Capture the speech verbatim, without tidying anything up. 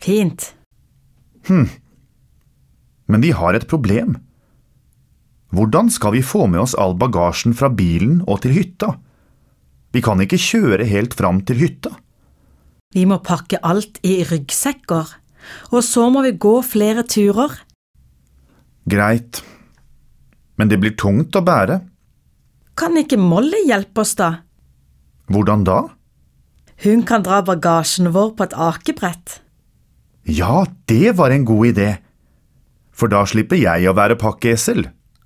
Fint. Hm. Men vi har et problem. Hvordan skal vi få med oss all bagasjen fra bilen og til hytta? Vi kan ikke kjøre helt fram til hytta. Vi må pakke alt i ryggsekker, og så må vi gå flere turer. Greit, men det blir tungt å bære. Kan ikke Molly hjelpe oss da? Hvordan da? Hun kan dra bagasjen vår på et akebrett. Ja, det var en god idé. For da slipper jeg å være pakkeesel.